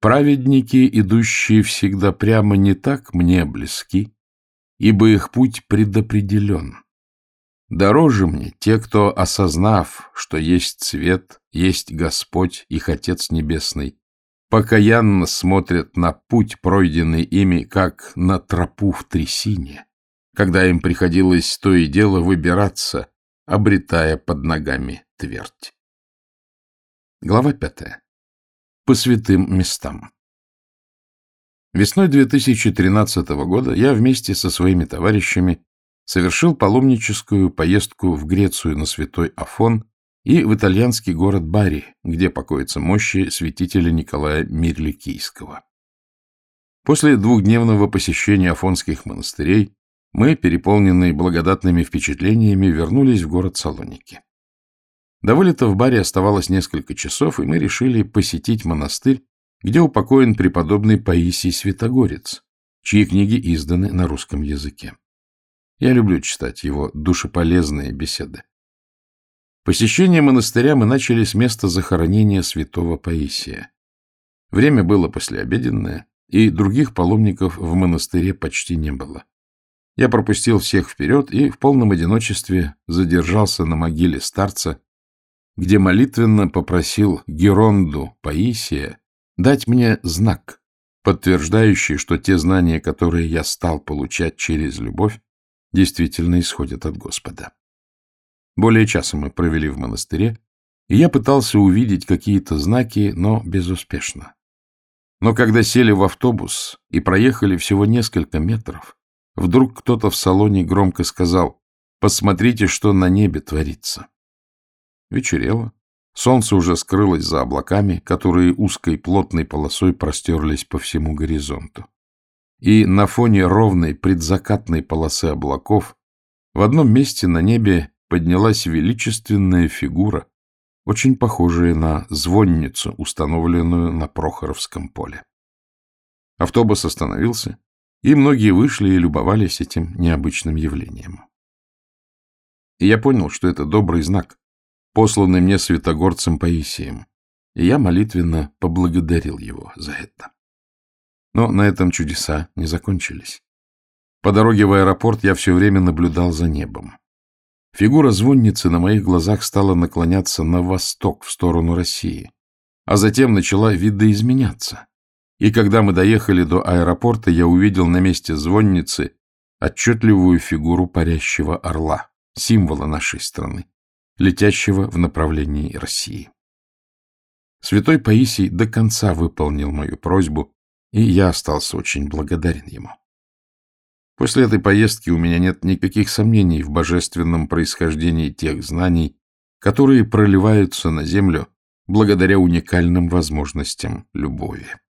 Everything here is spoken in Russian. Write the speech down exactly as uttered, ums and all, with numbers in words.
Праведники, идущие всегда прямо, не так мне близки, ибо их путь предопределен. Дороже мне те, кто, осознав, что есть свет, есть Господь, их Отец Небесный, покаянно смотрят на путь, пройденный ими, как на тропу в трясине, когда им приходилось то и дело выбираться, обретая под ногами твердь. Глава пятая. По святым местам. Весной две тысячи тринадцатого года я вместе со своими товарищами совершил паломническую поездку в Грецию на святой Афон и в итальянский город Бари, где покоятся мощи святителя Николая Мирликийского. После двухдневного посещения афонских монастырей мы, переполненные благодатными впечатлениями, вернулись в город Салоники. До вылета в Бари оставалось несколько часов, и мы решили посетить монастырь, где упокоен преподобный Паисий Святогорец, чьи книги изданы на русском языке. Я люблю читать его душеполезные беседы. Посещение монастыря мы начали с места захоронения святого Паисия. Время было послеобеденное, и других паломников в монастыре почти не было. Я пропустил всех вперед и в полном одиночестве задержался на могиле старца, где молитвенно попросил Геронду Паисия дать мне знак, подтверждающий, что те знания, которые я стал получать через любовь, действительно исходят от Господа. Более часа мы провели в монастыре, и я пытался увидеть какие-то знаки, но безуспешно. Но когда сели в автобус и проехали всего несколько метров, вдруг кто-то в салоне громко сказал: «Посмотрите, что на небе творится». Вечерело. Солнце уже скрылось за облаками, которые узкой плотной полосой простерлись по всему горизонту. И на фоне ровной предзакатной полосы облаков в одном месте на небе поднялась величественная фигура, очень похожая на звонницу, установленную на Прохоровском поле. Автобус остановился, и многие вышли и любовались этим необычным явлением. И я понял, что это добрый знак, посланный мне святогорцем Паисием, и я молитвенно поблагодарил его за это. Но на этом чудеса не закончились. По дороге в аэропорт я все время наблюдал за небом. Фигура звонницы на моих глазах стала наклоняться на восток, в сторону России, а затем начала видоизменяться. И когда мы доехали до аэропорта, я увидел на месте звонницы отчетливую фигуру парящего орла, символа нашей страны, летящего в направлении России. Святой Паисий до конца выполнил мою просьбу, и я остался очень благодарен ему. После этой поездки у меня нет никаких сомнений в божественном происхождении тех знаний, которые проливаются на землю благодаря уникальным возможностям любови.